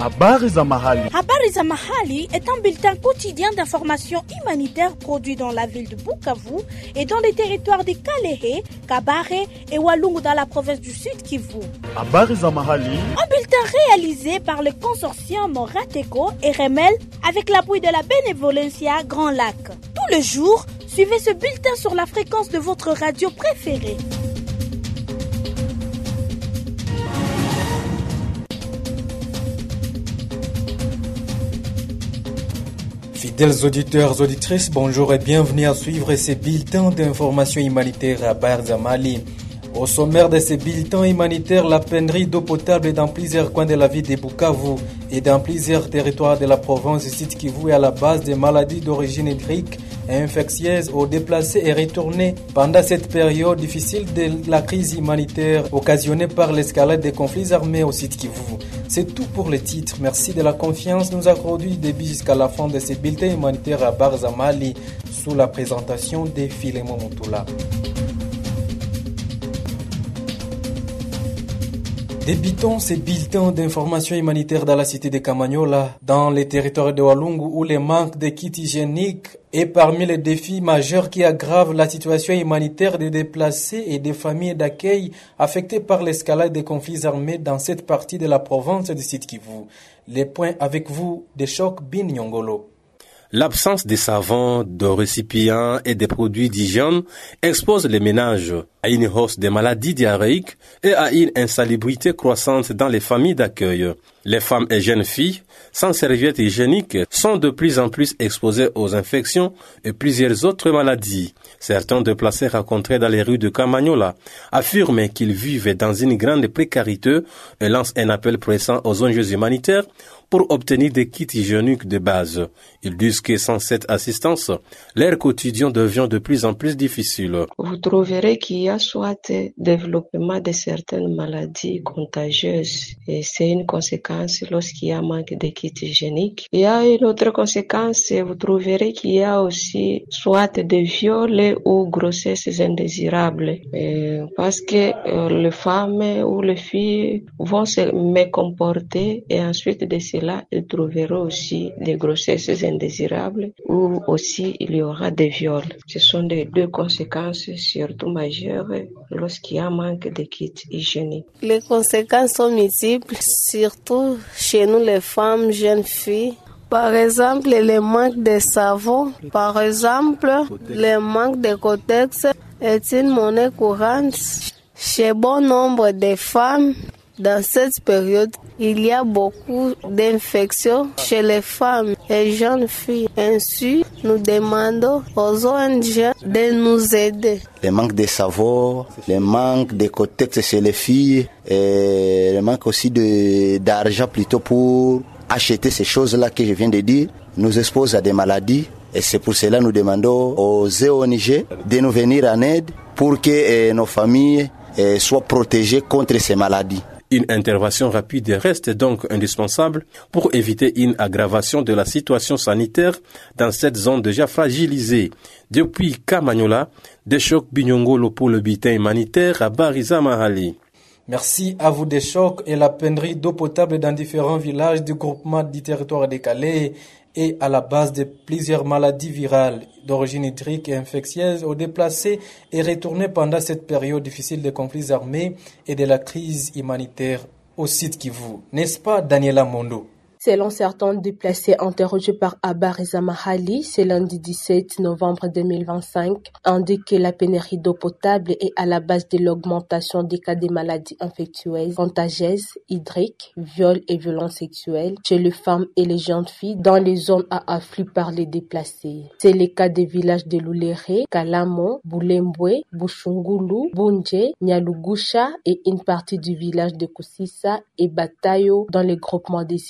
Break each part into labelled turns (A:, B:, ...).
A: Habari za mahali.
B: Habari za mahali est un bulletin quotidien d'information humanitaire produit dans la ville de Bukavu et dans les territoires de Kalehe, Kabare et Walungu dans la province du Sud Kivu.
A: Habari za mahali.
B: Un bulletin réalisé par le consortium Rateco et Remel avec l'appui de la Benevolencia Grand Lac. Tous les jours, suivez ce bulletin sur la fréquence de votre radio préférée.
C: Fidèles auditeurs, auditrices, bonjour et bienvenue à suivre ces bulletins d'information humanitaire à Barzamali. Au sommaire de ces bulletins humanitaires, la pénurie d'eau potable dans plusieurs coins de la ville de Bukavu et dans plusieurs territoires de la province du Sud Kivu est à la base des maladies d'origine hydrique et infectieuse aux déplacés et retournés pendant cette période difficile de la crise humanitaire occasionnée par l'escalade des conflits armés au Sud Kivu. C'est tout pour les titres. Merci de la confiance nous accordée du début jusqu'à la fin de ces bulletins humanitaires à Barzamali sous la présentation de Filemon Moutoula. Débutons ces bulletins d'information humanitaire dans la cité de Kamanyola, dans les territoires de Walungu où le manque de kits hygiéniques est parmi les défis majeurs qui aggravent la situation humanitaire des déplacés et des familles d'accueil affectées par l'escalade des conflits armés dans cette partie de la province du Sud Kivu. Les points avec vous de Choc Bin Nyongolo.
D: L'absence de savons, de récipients et de produits d'hygiène expose les ménages à une hausse des maladies diarrhéiques et à une insalubrité croissante dans les familles d'accueil. Les femmes et jeunes filles, sans serviettes hygiéniques, sont de plus en plus exposées aux infections et plusieurs autres maladies. Certains déplacés rencontrés dans les rues de Kamanyola affirment qu'ils vivent dans une grande précarité et lancent un appel pressant aux ONG humanitaires pour obtenir des kits hygiéniques de base. Ils disent que sans cette assistance, leur quotidien devient de plus en plus difficile.
E: Vous trouverez qu'il y a soit développement de certaines maladies contagieuses et c'est une conséquence lorsqu'il y a manque de kits hygiéniques. Il y a une autre conséquence, vous trouverez qu'il y a aussi soit des viols ou grossesses indésirables parce que les femmes ou les filles vont se mécomporter et ensuite de cela, ils trouveront aussi des grossesses indésirables ou aussi il y aura des viols. Ce sont les deux conséquences surtout majeures lorsqu'il y a manque de kits hygiéniques.
F: Les conséquences sont multiples, surtout chez nous les femmes, jeunes filles. Par exemple, le manque de savon, par exemple, le manque de cotex est une monnaie courante chez bon nombre de femmes. Dans cette période, il y a beaucoup d'infections chez les femmes et jeunes filles. Ainsi, nous demandons aux ONG de nous aider.
G: Le manque de savon, le manque de cotex chez les filles et le manque aussi d'argent plutôt pour acheter ces choses-là que je viens de dire nous expose à des maladies. Et c'est pour cela que nous demandons aux ONG de nous venir en aide pour que nos familles soient protégées contre ces maladies.
D: Une intervention rapide reste donc indispensable pour éviter une aggravation de la situation sanitaire dans cette zone déjà fragilisée. Depuis Kamanyola, Choc Bin Nyongolo pour le bulletin humanitaire à Bariza Mahali.
C: Merci à vous Choc et la pénurie d'eau potable dans différents villages du groupement du territoire de Calais et à la base de plusieurs maladies virales d'origine hydrique et infectieuse aux déplacés et retournés pendant cette période difficile des conflits armés et de la crise humanitaire au Sud Kivu. N'est-ce pas, Daniela Mondo?
H: Selon certains déplacés interrogés par Habari Mahali, ce lundi 17 novembre 2025, indique que la pénurie d'eau potable est à la base de l'augmentation des cas de maladies infectieuses, contagieuses, hydriques, viols et violences sexuelles chez les femmes et les jeunes filles dans les zones à afflux par les déplacés. C'est le cas des villages de Lulere, Kalamo, Boulembwe, Bushungulu, Bunje, Nyalugusha et une partie du village de Kusisa et Batayo dans le groupement des Siralo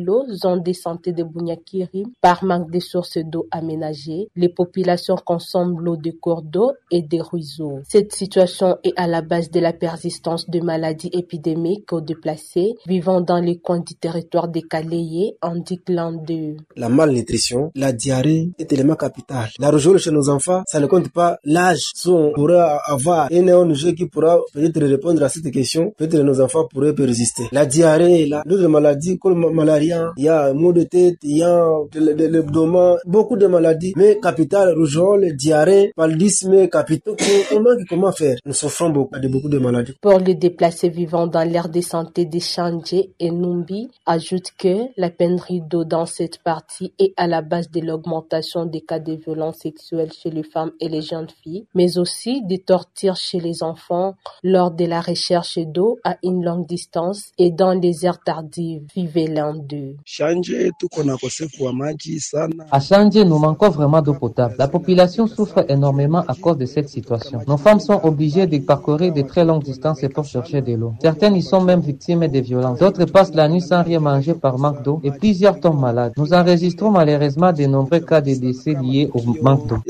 H: Boualo, zone de santé de Bunyakiri, par manque de sources d'eau aménagées, les populations consomment l'eau de cours d'eau et des ruisseaux. Cette situation est à la base de la persistance de maladies épidémiques aux déplacés vivant dans les coins du territoire des Kaléyé, indique l'un d'eux.
I: La malnutrition, la diarrhée est élément capital. La rougeole chez nos enfants, ça ne compte pas l'âge. Si on pourra avoir un ONG qui pourra peut-être répondre à cette question, peut-être nos enfants pourraient résister. La diarrhée, d'autres maladies comme la malaria, il y a maux de tête, il y a l'abdomen, beaucoup de maladies, mais capital, rougeole, diarrhée, paludisme, capitaux, comment faire? Nous souffrons beaucoup de maladies.
H: Pour les déplacés vivant dans l'aire de santé des Chandjé et Numbi, ajoute que la pénurie d'eau dans cette partie est à la base de l'augmentation des cas de violences sexuelles chez les femmes et les jeunes filles, mais aussi des tortures chez les enfants lors de la recherche d'eau à une longue distance et dans les aires tardives, vivait l'un d'eux.
J: À Chandjé, nous manquons vraiment d'eau potable. La population souffre énormément à cause de cette situation. Nos femmes sont obligées de parcourir de très longues distances pour chercher de l'eau. Certaines y sont même victimes des violences. D'autres passent la nuit sans rien manger par manque d'eau et plusieurs tombent malades. Nous enregistrons malheureusement de nombreux cas de décès liés au manque d'eau.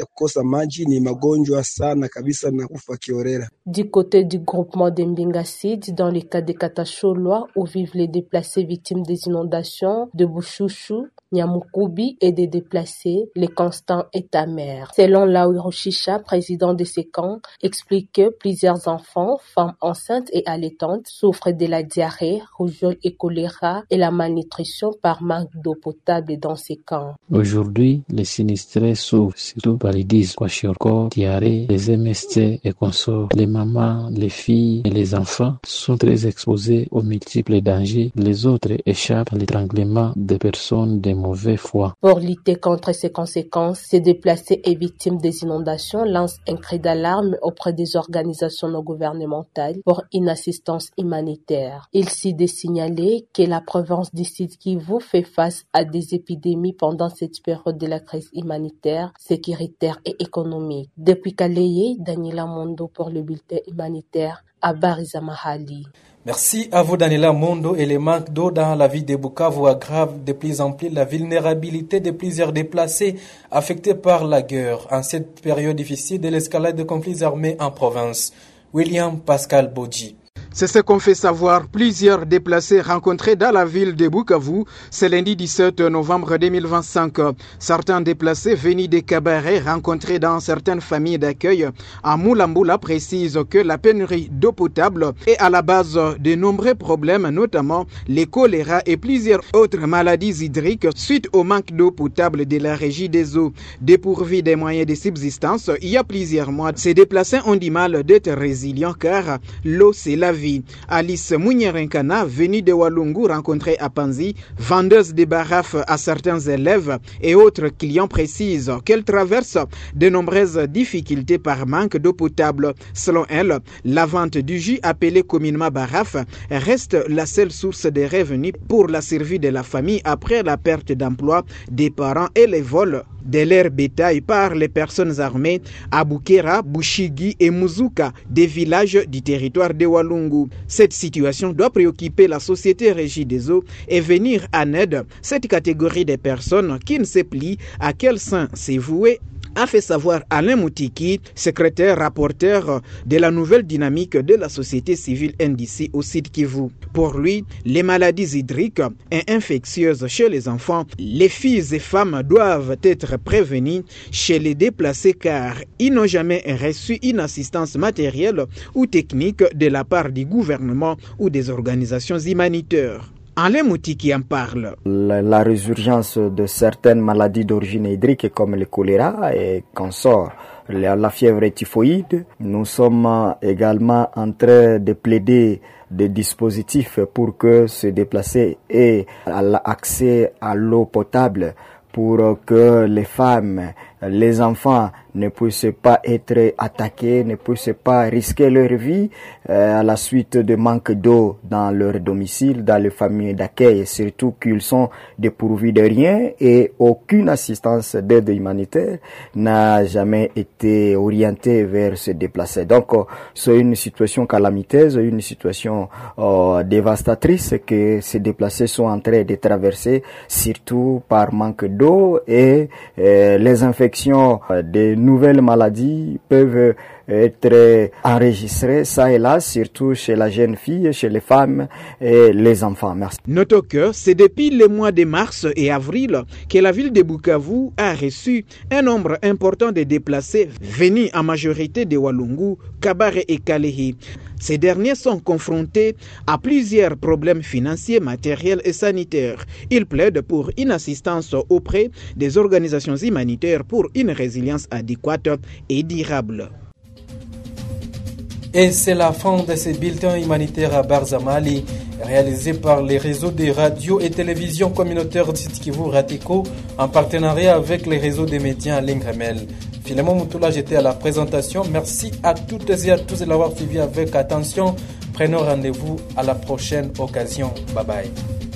H: Du côté du groupement de Mbingasid, dans le cas de Katacholoa, où vivent les déplacés victimes des inondations de Bouchouchou, Nyamukubi et des déplacés, le constat est amer. Selon Laouroshisha, président de ces camps, explique que plusieurs enfants, femmes enceintes et allaitantes souffrent de la diarrhée, rougeole et choléra et la malnutrition par manque d'eau potable dans ces camps.
K: Aujourd'hui, les sinistrés souffrent surtout paludisme, kwashiorkor, diarrhée, les MST et consorts. Les mamans, les filles et les enfants sont très exposés aux multiples dangers. Les autres échappent à l'étranglement des personnes de mauvais foi.
H: Pour lutter contre ces conséquences, ces déplacés et victimes des inondations lancent un cri d'alarme auprès des organisations non gouvernementales pour une assistance humanitaire. Il s'y est signalé que la province du Sud Kivu fait face à des épidémies pendant cette période de la crise humanitaire, sécuritaire et économique. Depuis Kaléyé, Daniela Mondo pour le bulletin humanitaire à Barizamahali.
C: Merci à vous Daniela Mondo. Et les manques d'eau dans la ville de Bukavu aggravent de plus en plus la vulnérabilité de plusieurs déplacés affectés par la guerre en cette période difficile de l'escalade de conflits armés en province. William Pascal Bodji.
L: C'est ce qu'ont fait savoir plusieurs déplacés rencontrés dans la ville de Bukavu ce lundi 17 novembre 2025. Certains déplacés venus des cabarets rencontrés dans certaines familles d'accueil à Moulambula précisent que la pénurie d'eau potable est à la base de nombreux problèmes, notamment les choléra et plusieurs autres maladies hydriques suite au manque d'eau potable de la régie des eaux. Dépourvus des moyens de subsistance, il y a plusieurs mois, ces déplacés ont du mal d'être résilients car l'eau c'est la vie. Alice Mounyerenkana, venue de Walungu, rencontrée à Panzi, vendeuse de barafes à certains élèves et autres clients, précise qu'elle traverse de nombreuses difficultés par manque d'eau potable. Selon elle, la vente du jus appelé communément baraf reste la seule source de revenus pour la survie de la famille après la perte d'emploi des parents et les vols de leur bétail par les personnes armées à Bukera, Bushigi et Muzuka, des villages du territoire de Walungu. Cette situation doit préoccuper la société régie des eaux et venir en aide cette catégorie de personnes qui ne se plient à quel sein s'est voué, a fait savoir Alain Moutiki, secrétaire rapporteur de la nouvelle dynamique de la société civile NDC au Sud Kivu. Pour lui, les maladies hydriques et infectieuses chez les enfants, les filles et femmes doivent être prévenues chez les déplacés car ils n'ont jamais reçu une assistance matérielle ou technique de la part du gouvernement ou des organisations humanitaires. Alain Moutiki en parle.
M: La résurgence de certaines maladies d'origine hydrique comme le choléra et consorts, la fièvre typhoïde. Nous sommes également en train de plaider des dispositifs pour que se déplacer aient accès à l'eau potable, pour que les femmes les enfants ne puissent pas être attaqués, ne puissent pas risquer leur vie à la suite de manque d'eau dans leur domicile, dans les familles d'accueil, surtout qu'ils sont dépourvus de rien et aucune assistance d'aide humanitaire n'a jamais été orientée vers se déplacer. Donc c'est une situation calamiteuse, une situation dévastatrice que ces déplacés sont en train de traverser, surtout par manque d'eau et les infections de nouvelles maladies peuvent être enregistrées ça et là, surtout chez la jeune fille, chez les femmes et les enfants. Merci.
L: Notons que c'est depuis les mois de mars et avril que la ville de Bukavu a reçu un nombre important de déplacés venus en majorité de Walungu, Kabare et Kalehi. Ces derniers sont confrontés à plusieurs problèmes financiers, matériels et sanitaires. Ils plaident pour une assistance auprès des organisations humanitaires pour une résilience adéquate et durable.
C: Et c'est la fin de ce bulletin humanitaire à Barzamali, réalisé par les réseaux de radio et télévision communautaires d'Istikivu Ratiko en partenariat avec les réseaux des médias en ligne Remel. Philemon Moutoula, j'étais à la présentation. Merci à toutes et à tous de l'avoir suivi avec attention. Prenons rendez-vous à la prochaine occasion. Bye bye.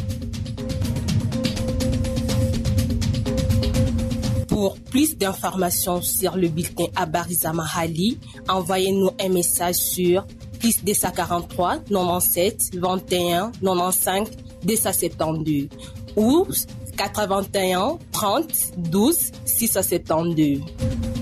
H: Pour plus d'informations sur le bulletin Abarizamahali, envoyez-nous un message sur +243 97 21 95 272 ou 81 30 12 672.